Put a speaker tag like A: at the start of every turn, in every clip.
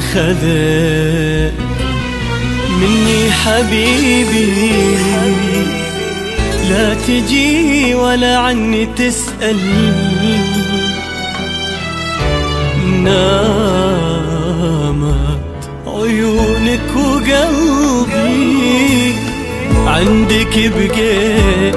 A: خذك مني حبيبي، لا تجي ولا عني تسأل. نامت عيونك وقلبي عندك بقيت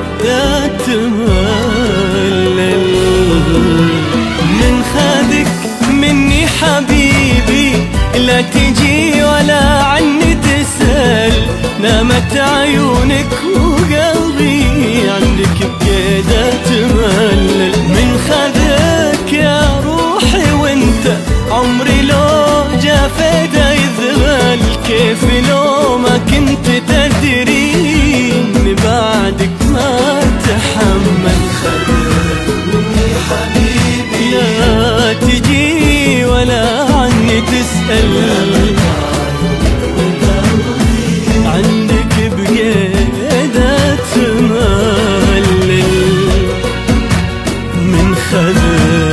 A: أتملل. من خذك مني حبيبي، لا تجي ولا عني تسأل. نامت عيونك وقلبي عندك بقيت أتملل. من خذك يا روحي وانت عمري لو جافيته يذهل. كيف لو ما كنت تدرين بعدك ما تحمل. خذك مني حبيبي، لا تجي ولا عني تسأل. عندك بقيت أتملل. من خذك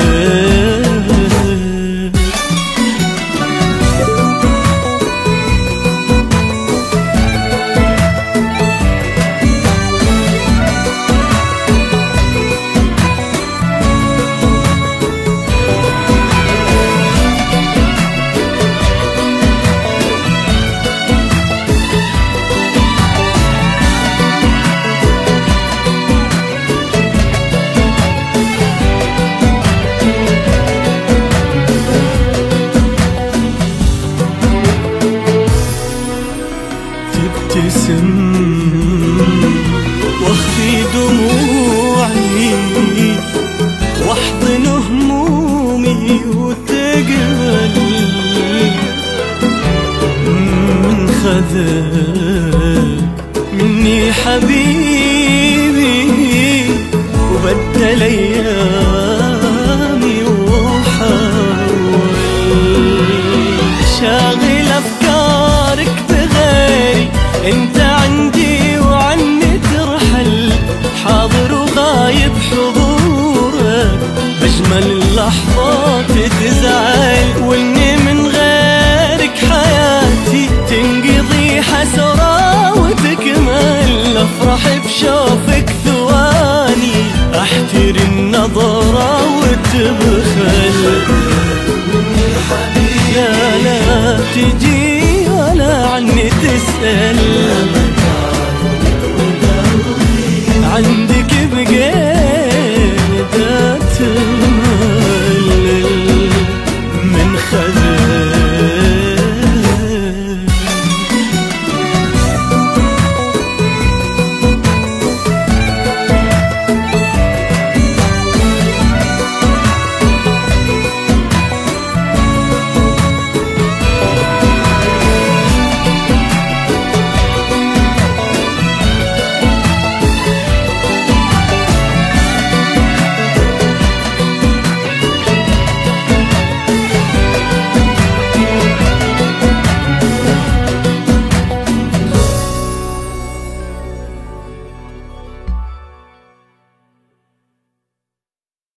A: تبتسم واخفي دموعي واحضن همومي وتقبل. من خذك مني حبيبي وبدل ايامي وحاول. شاغل افكارك بغيري، انت عندي وعني ترحل. حاضر وغايب حضورك بجمل اللحظات تزعل. واني من غيرك حياتي تنقضي حسرة وتكمل. افرح بشوفك ثواني احتري النظرة وتبخل. لا لا تجي ولا عني تسأل.